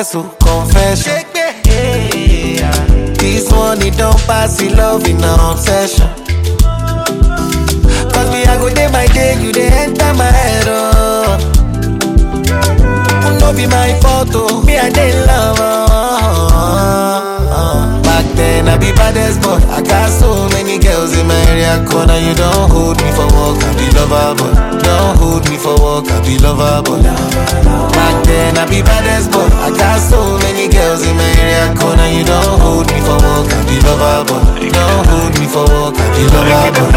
so confession. This one, it don't pass the love in an obsession. Cause me, I go day by day, you they enter my head, oh. No be my photo, me I dey love, Back then I be baddest boy, I got so many girls in my area corner. You don't hold me for work, I be lover boy. Don't hold me for work, I be lover boy. Back then I be baddest boy, I got so many girls in my area corner. You don't hold me for work, I be lover boy. Don't hold me for work, I be lover boy.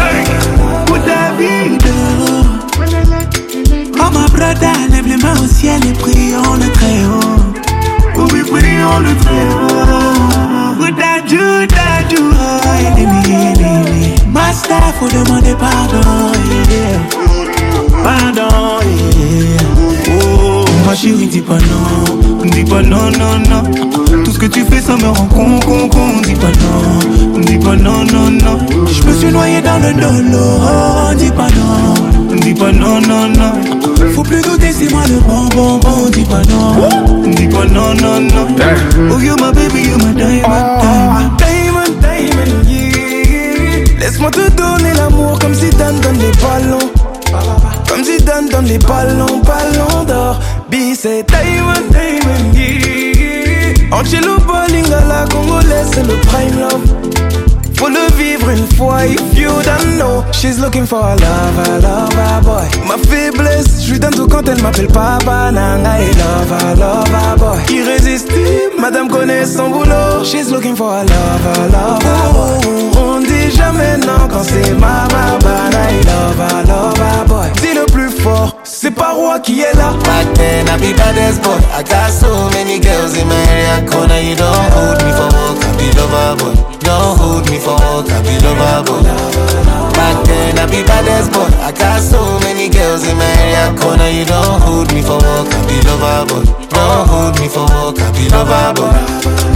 Oh ma brother, lève les mains au ciel et prions le très haut. Oh oui, prions le très haut. Woudadou, dadou, oh, ennemi. Master, faut demander pardon, yeah. Pardon, yeah. Oh, ma chérie, dis pas non. Dis pas non, non, non. Tout ce que tu fais, ça me rend con. Dis pas non. Dis pas non, non, non. Je me suis noyé dans le dolo. Oh, dis pas non. Dis pas non, non, non. Faut plus douter, c'est moi le bon. Dis pas non. Dis pas non, non, non. Oh, you're my baby, you're my diamond. Diamond, yeah. Laisse-moi te donner l'amour comme si Dan donne les ballons. Comme si Dan donne les ballons d'or. B, c'est Diamond, yeah. Angelo Lingala, Congolais, c'est le prime love. Faut le vivre une fois, if you don't know. She's looking for a lover, boy. Ma faiblesse, je lui donne tout quand elle m'appelle papa. Nanga et lover, boy. Irrésistible, madame connaît son boulot. She's looking for a lover, boy. On dit jamais non quand c'est ma babana et lover, boy. Dis le plus fort, c'est pas roi qui est là. Back then I be baddest boy, I got so many girls in my area corner. You don't hold me for work, I be lover boy. Don't hold me for work, I be lover boy. Back then I be baddest boy, I got so many girls in my area corner. You don't hold me for work, I be lover boy. Don't hold me for work, I be lover boy.